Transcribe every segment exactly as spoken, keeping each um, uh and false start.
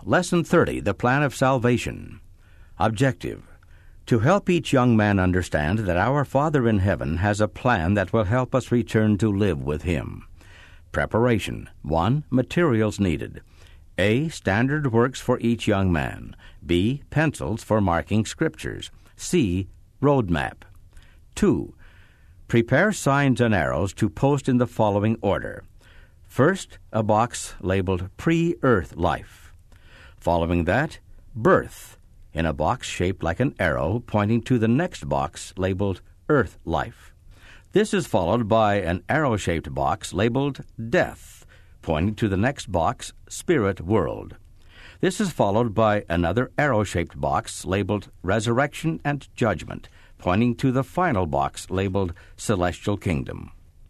Lesson thirty, The Plan of Salvation. Objective: to help each young man understand that our Father in heaven has a plan that will help us return to live with Him. Preparation. one. Materials needed. A. Standard works for each young man. B. Pencils for marking scriptures. C. Roadmap. two. Prepare signs and arrows to post in the following order. First, a box labeled Pre-Earth Life. Following that, Birth, in a box shaped like an arrow pointing to the next box labeled Earth Life. This is followed by an arrow-shaped box labeled Death, pointing to the next box, Spirit World. This is followed by another arrow-shaped box labeled Resurrection and Judgment, pointing to the final box labeled Celestial Kingdom.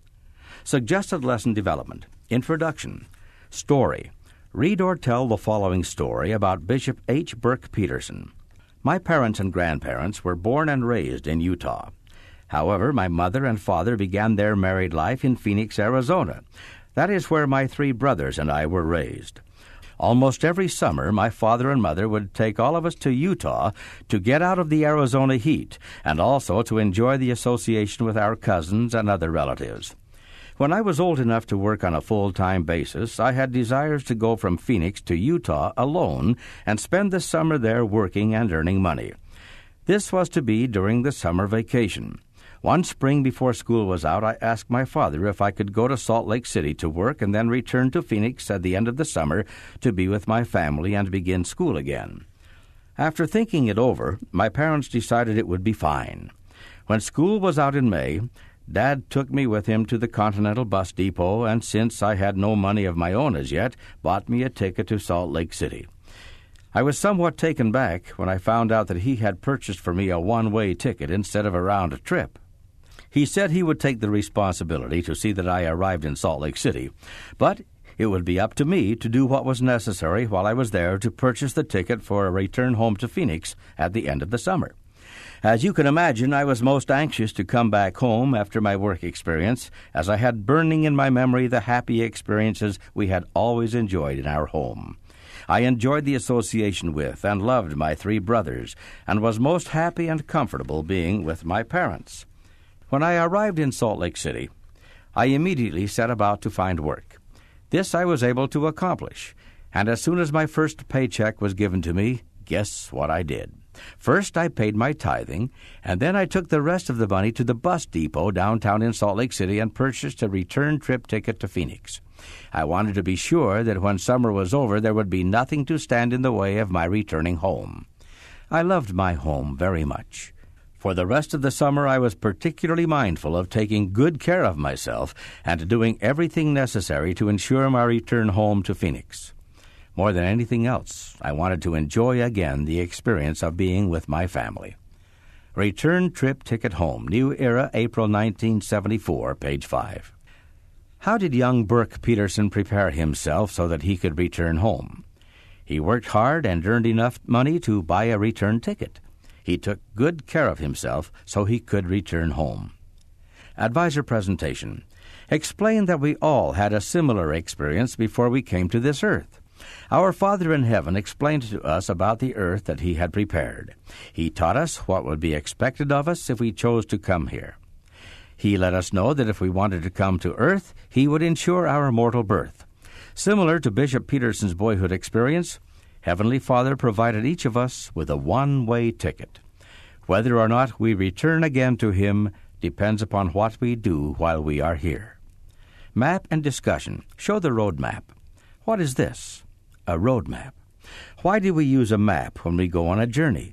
Suggested lesson development. Introduction. Story. Read or tell the following story about Bishop H. Burke Peterson. My parents and grandparents were born and raised in Utah. However, my mother and father began their married life in Phoenix, Arizona. That is where my three brothers and I were raised. Almost every summer, my father and mother would take all of us to Utah to get out of the Arizona heat and also to enjoy the association with our cousins and other relatives. When I was old enough to work on a full-time basis, I had desires to go from Phoenix to Utah alone and spend the summer there working and earning money. This was to be during the summer vacation. One spring before school was out, I asked my father if I could go to Salt Lake City to work and then return to Phoenix at the end of the summer to be with my family and begin school again. After thinking it over, my parents decided it would be fine. When school was out in May, Dad took me with him to the Continental Bus Depot, and since I had no money of my own as yet, bought me a ticket to Salt Lake City. I was somewhat taken back when I found out that he had purchased for me a one-way ticket instead of a round trip. He said he would take the responsibility to see that I arrived in Salt Lake City, but it would be up to me to do what was necessary while I was there to purchase the ticket for a return home to Phoenix at the end of the summer. As you can imagine, I was most anxious to come back home after my work experience, as I had burning in my memory the happy experiences we had always enjoyed in our home. I enjoyed the association with and loved my three brothers, and was most happy and comfortable being with my parents. When I arrived in Salt Lake City, I immediately set about to find work. This I was able to accomplish, and as soon as my first paycheck was given to me, guess what I did? First, I paid my tithing, and then I took the rest of the money to the bus depot downtown in Salt Lake City and purchased a return trip ticket to Phoenix. I wanted to be sure that when summer was over, there would be nothing to stand in the way of my returning home. I loved my home very much. For the rest of the summer, I was particularly mindful of taking good care of myself and doing everything necessary to ensure my return home to Phoenix. More than anything else, I wanted to enjoy again the experience of being with my family. Return Trip Ticket Home, New Era, April nineteen seventy-four, page five. How did young Burke Peterson prepare himself so that he could return home? He worked hard and earned enough money to buy a return ticket. He took good care of himself so he could return home. Advisor presentation. Explain that we all had a similar experience before we came to this earth. Our Father in heaven explained to us about the earth that He had prepared. He taught us what would be expected of us if we chose to come here. He let us know that if we wanted to come to earth, He would ensure our mortal birth. Similar to Bishop Peterson's boyhood experience, Heavenly Father provided each of us with a one-way ticket. Whether or not we return again to Him depends upon what we do while we are here. Map and discussion. Show the road map. What is this? A road map. Why do we use a map when we go on a journey?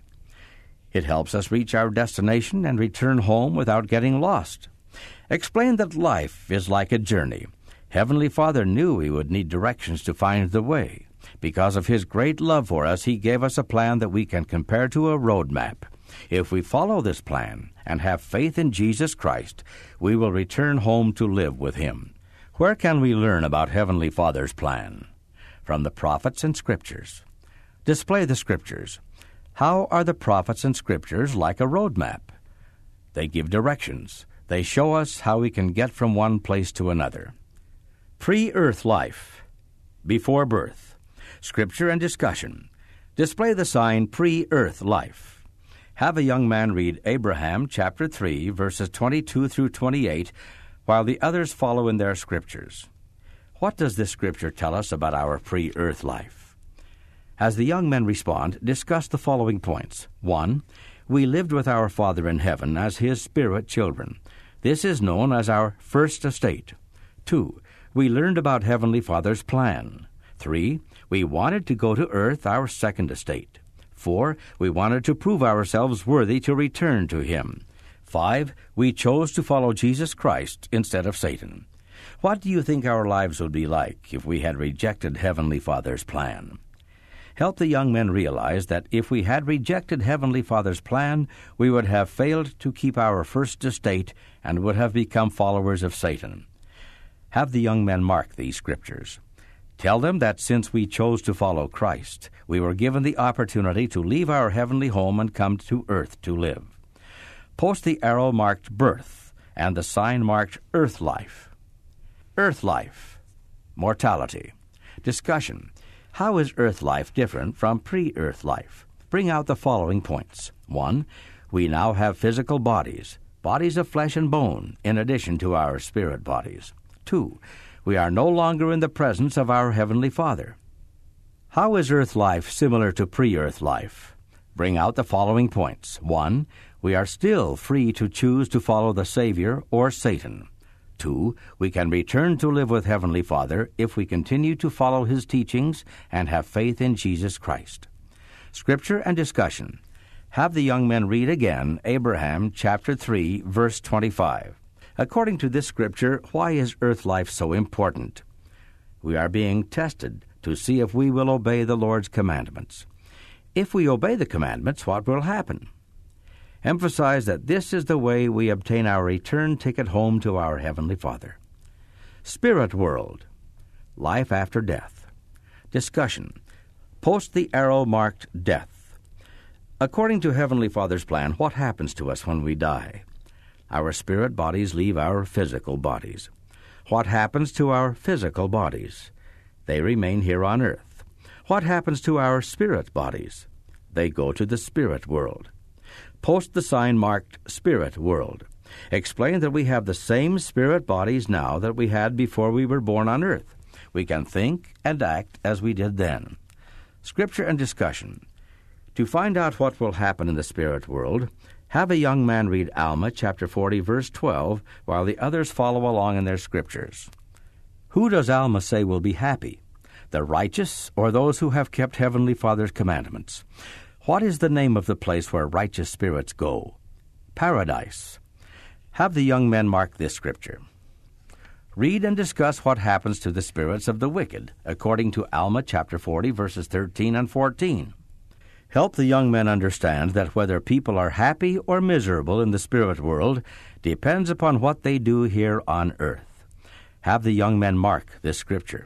It helps us reach our destination and return home without getting lost. Explain that life is like a journey. Heavenly Father knew we would need directions to find the way. Because of His great love for us, He gave us a plan that we can compare to a road map. If we follow this plan and have faith in Jesus Christ, we will return home to live with Him. Where can we learn about Heavenly Father's plan? From the prophets and scriptures. Display the scriptures. How are the prophets and scriptures like a road map? They give directions. They show us how we can get from one place to another. Pre-earth life. Before birth. Scripture and discussion. Display the sign pre-earth life. Have a young man read Abraham chapter three, verses twenty-two through twenty-eight, while the others follow in their scriptures. What does this scripture tell us about our pre-earth life? As the young men respond, discuss the following points. One, we lived with our Father in heaven as His spirit children. This is known as our first estate. Two, we learned about Heavenly Father's plan. Three, we wanted to go to earth, our second estate. Four, we wanted to prove ourselves worthy to return to Him. Five, we chose to follow Jesus Christ instead of Satan. What do you think our lives would be like if we had rejected Heavenly Father's plan? Help the young men realize that if we had rejected Heavenly Father's plan, we would have failed to keep our first estate and would have become followers of Satan. Have the young men mark these scriptures. Tell them that since we chose to follow Christ, we were given the opportunity to leave our heavenly home and come to earth to live. Post the arrow marked birth and the sign marked earth life. Earth life. Mortality. Discussion. How is earth life different from pre-earth life? Bring out the following points. One, we now have physical bodies, bodies of flesh and bone, in addition to our spirit bodies. Two, we are no longer in the presence of our Heavenly Father. How is earth life similar to pre-earth life? Bring out the following points. One, we are still free to choose to follow the Savior or Satan. Two, we can return to live with Heavenly Father if we continue to follow His teachings and have faith in Jesus Christ. Scripture and discussion. Have the young men read again Abraham chapter three, verse twenty-five. According to this scripture, why is earth life so important? We are being tested to see if we will obey the Lord's commandments. If we obey the commandments, what will happen? Emphasize that this is the way we obtain our return ticket home to our Heavenly Father. Spirit world. Life after death. Discussion. Post the arrow marked death. According to Heavenly Father's plan, what happens to us when we die? Our spirit bodies leave our physical bodies. What happens to our physical bodies? They remain here on earth. What happens to our spirit bodies? They go to the spirit world. Post the sign marked Spirit World. Explain that we have the same spirit bodies now that we had before we were born on earth. We can think and act as we did then. Scripture and discussion. To find out what will happen in the spirit world, have a young man read Alma chapter forty, verse twelve, while the others follow along in their scriptures. Who does Alma say will be happy? The righteous or those who have kept Heavenly Father's commandments? What is the name of the place where righteous spirits go? Paradise. Have the young men mark this scripture. Read and discuss what happens to the spirits of the wicked, according to Alma chapter forty, verses thirteen and fourteen. Help the young men understand that whether people are happy or miserable in the spirit world depends upon what they do here on earth. Have the young men mark this scripture.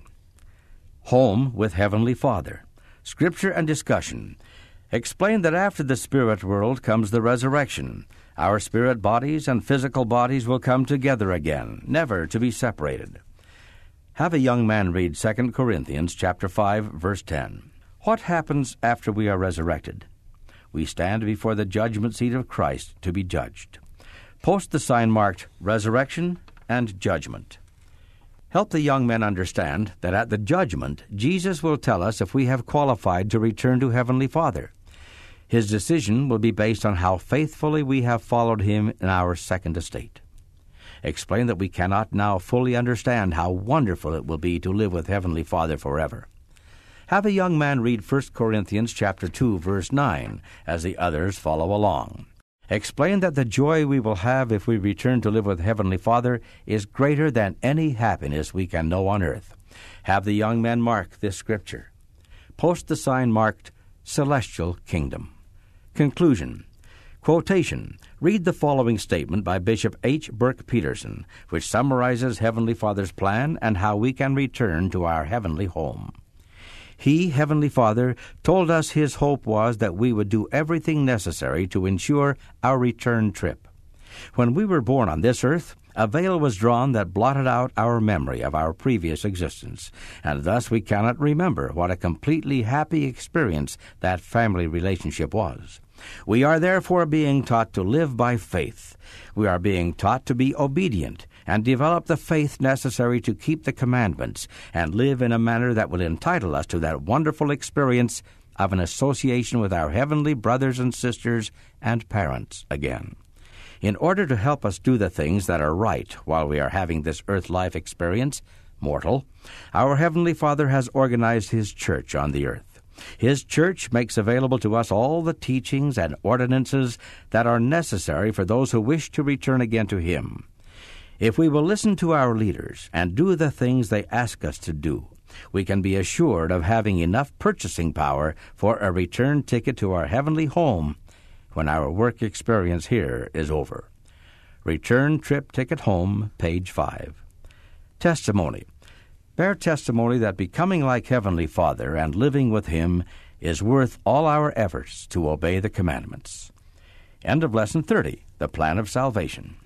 Home with Heavenly Father. Scripture and discussion. Explain that after the spirit world comes the resurrection. Our spirit bodies and physical bodies will come together again, never to be separated. Have a young man read Second Corinthians chapter five, verse ten. What happens after we are resurrected? We stand before the judgment seat of Christ to be judged. Post the sign marked Resurrection and Judgment. Help the young men understand that at the judgment, Jesus will tell us if we have qualified to return to Heavenly Father. His decision will be based on how faithfully we have followed Him in our second estate. Explain that we cannot now fully understand how wonderful it will be to live with Heavenly Father forever. Have a young man read First Corinthians chapter two, verse nine, as the others follow along. Explain that the joy we will have if we return to live with Heavenly Father is greater than any happiness we can know on earth. Have the young men mark this scripture. Post the sign marked Celestial Kingdom. Conclusion. Quotation. Read the following statement by Bishop H. Burke Peterson, which summarizes Heavenly Father's plan and how we can return to our heavenly home. He, Heavenly Father, told us His hope was that we would do everything necessary to ensure our return trip. When we were born on this earth, A veil was drawn that blotted out our memory of our previous existence, and thus we cannot remember what a completely happy experience that family relationship was. We are therefore being taught to live by faith. We are being taught to be obedient and develop the faith necessary to keep the commandments and live in a manner that will entitle us to that wonderful experience of an association with our heavenly brothers and sisters and parents again. In order to help us do the things that are right while we are having this earth life experience, mortal, our Heavenly Father has organized His church on the earth. His church makes available to us all the teachings and ordinances that are necessary for those who wish to return again to Him. If we will listen to our leaders and do the things they ask us to do, we can be assured of having enough purchasing power for a return ticket to our heavenly home when our work experience here is over. Return Trip Ticket Home, page five. Testimony. Bear testimony that becoming like Heavenly Father and living with Him is worth all our efforts to obey the commandments. End of Lesson thirty, The Plan of Salvation.